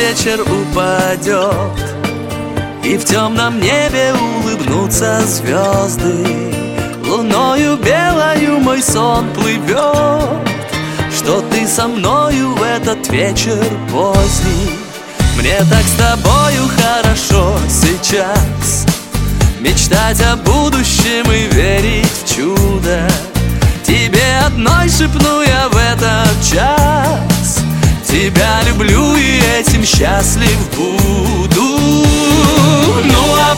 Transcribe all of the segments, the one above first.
вечер упадет, и в темном небе улыбнутся звезды. Луною белою мой сон плывет, что ты со мною в этот вечер поздний. Мне так с тобою хорошо сейчас, мечтать о будущем и верить в чудо. Тебе одной шепну я в этот час: тебя люблю и этим счастлив буду. Ну а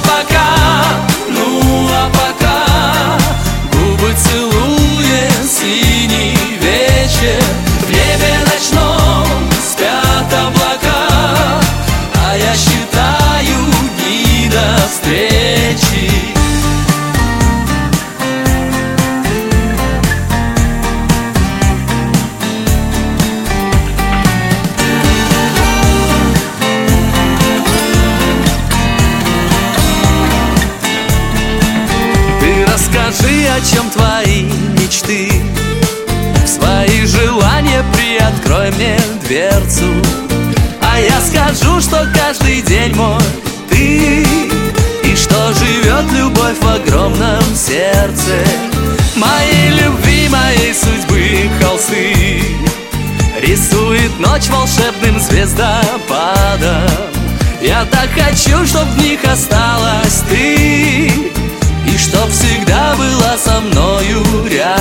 пока губы целуя синий вечер, в небе ночном спят облака, а я считаю дни до встречи. Расскажи, о чем твои мечты, в свои желания приоткрой мне дверцу, а я скажу, что каждый день мой ты, и что живет любовь в огромном сердце. Моей любви, моей судьбы холсты рисует ночь волшебным звездопадом. Я так хочу, чтоб в них осталась ты, и чтоб всегда была со мною рядом.